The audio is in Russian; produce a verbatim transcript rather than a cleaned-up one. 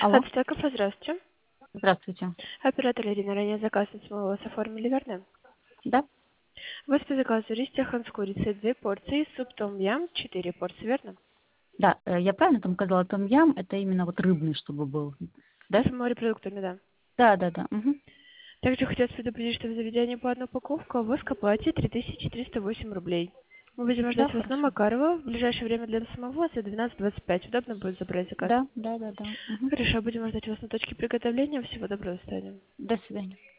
Алло, Отстойка, здравствуйте. здравствуйте. Оператор Ирина, ранее заказ на мы вас оформили, верно? Да? У вас по заказу рис с курицей две порции, суп том ям четыре порции, верно? Да, э, я правильно там сказала, том-ям, это именно вот рыбный, чтобы был, да? С морепродуктами, да. Да, да, да. Мгм. Также хотелось предупредить, что в заведении по одной упаковке, а в Оскоплате три тысячи триста восемь рублей. Мы будем Да, ждать вас на хорошо. Макарова. В ближайшее время для самовоза двенадцать двадцать пять. Удобно будет забрать заказ? Да, да, да, да. Мгм. Хорошо, будем ждать вас на точке приготовления. Всего доброго, до свидания. До свидания.